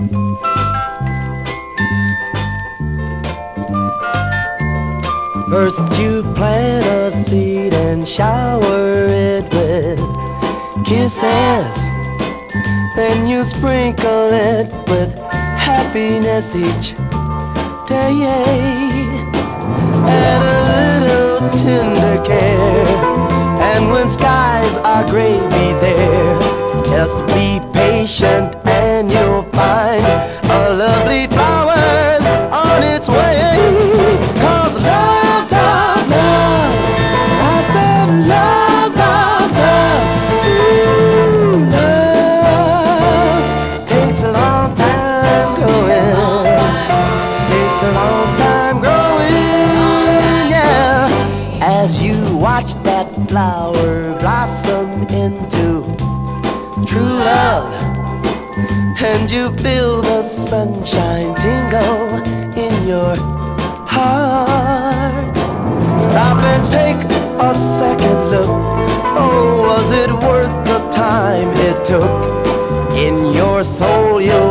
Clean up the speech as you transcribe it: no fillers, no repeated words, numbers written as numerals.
First you plant a seed and shower it with kisses. Then you sprinkle it with happiness each day. And a little tender care. And when skies are gray, be there. Just be patient and you'll find a lovely flower's on its way. 'Cause love, love, love, I said love, love, love, ooh, love takes a long time growing, takes a long time growing, yeah. As you watch that flower blossom into true love, and you feel the sunshine tingle in your heart. Stop and take a second look. Oh, was it worth the time it took? In your soul you'll